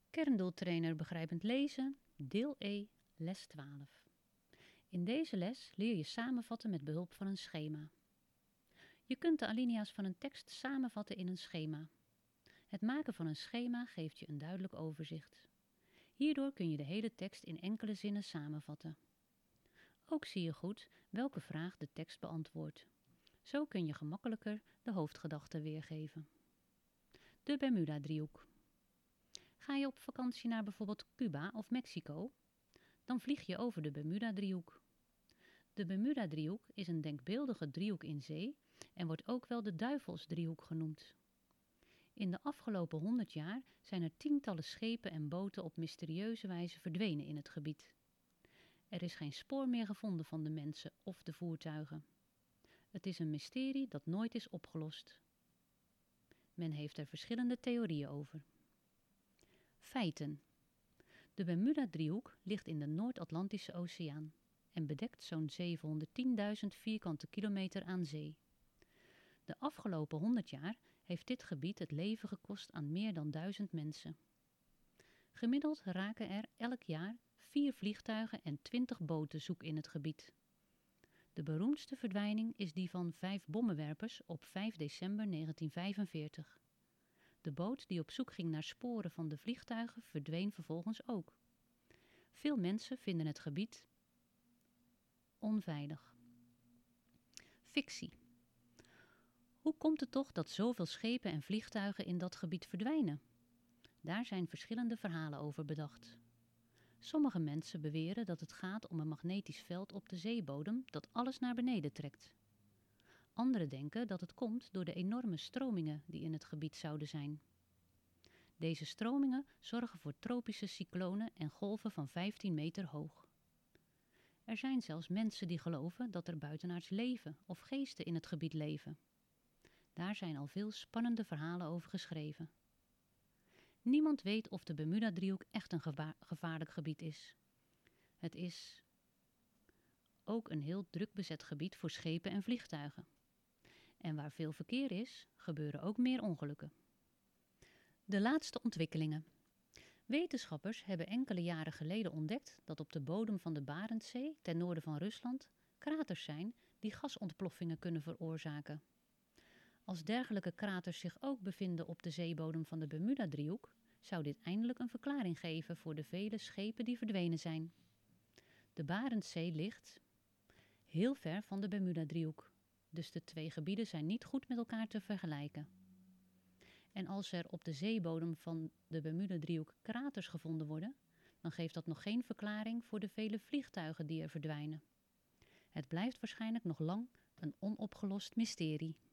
Kerndoeltrainer begrijpend lezen, deel E, les 12. In deze les leer je samenvatten met behulp van een schema. Je kunt de alinea's van een tekst samenvatten in een schema. Het maken van een schema geeft je een duidelijk overzicht. Hierdoor kun je de hele tekst in enkele zinnen samenvatten. Ook zie je goed welke vraag de tekst beantwoordt. Zo kun je gemakkelijker de hoofdgedachte weergeven. De Bermuda-driehoek. Ga je op vakantie naar bijvoorbeeld Cuba of Mexico? Dan vlieg je over de Bermuda-driehoek. De Bermuda-driehoek is een denkbeeldige driehoek in zee en wordt ook wel de duivelsdriehoek genoemd. In de afgelopen 100 jaar zijn er tientallen schepen en boten op mysterieuze wijze verdwenen in het gebied. Er is geen spoor meer gevonden van de mensen of de voertuigen. Het is een mysterie dat nooit is opgelost. Men heeft er verschillende theorieën over. Feiten. De Bermuda-driehoek ligt in de Noord-Atlantische Oceaan en bedekt zo'n 710.000 vierkante kilometer aan zee. De afgelopen 100 jaar heeft dit gebied het leven gekost aan meer dan 1000 mensen. Gemiddeld raken er elk jaar 4 vliegtuigen en 20 boten zoek in het gebied. De beroemdste verdwijning is die van 5 bommenwerpers op 5 december 1945. De boot die op zoek ging naar sporen van de vliegtuigen verdween vervolgens ook. Veel mensen vinden het gebied onveilig. Fictie. Hoe komt het toch dat zoveel schepen en vliegtuigen in dat gebied verdwijnen? Daar zijn verschillende verhalen over bedacht. Sommige mensen beweren dat het gaat om een magnetisch veld op de zeebodem dat alles naar beneden trekt. Anderen denken dat het komt door de enorme stromingen die in het gebied zouden zijn. Deze stromingen zorgen voor tropische cyclonen en golven van 15 meter hoog. Er zijn zelfs mensen die geloven dat er buitenaards leven of geesten in het gebied leven. Daar zijn al veel spannende verhalen over geschreven. Niemand weet of de Bermuda-driehoek echt een gevaarlijk gebied is. Het is ook een heel druk bezet gebied voor schepen en vliegtuigen. En waar veel verkeer is, gebeuren ook meer ongelukken. De laatste ontwikkelingen. Wetenschappers hebben enkele jaren geleden ontdekt dat op de bodem van de Barentszee, ten noorden van Rusland, kraters zijn die gasontploffingen kunnen veroorzaken. Als dergelijke kraters zich ook bevinden op de zeebodem van de Bermuda-driehoek, zou dit eindelijk een verklaring geven voor de vele schepen die verdwenen zijn. De Barentszee ligt heel ver van de Bermuda-driehoek, dus de twee gebieden zijn niet goed met elkaar te vergelijken. En als er op de zeebodem van de Bermuda-driehoek kraters gevonden worden, dan geeft dat nog geen verklaring voor de vele vliegtuigen die er verdwijnen. Het blijft waarschijnlijk nog lang een onopgelost mysterie.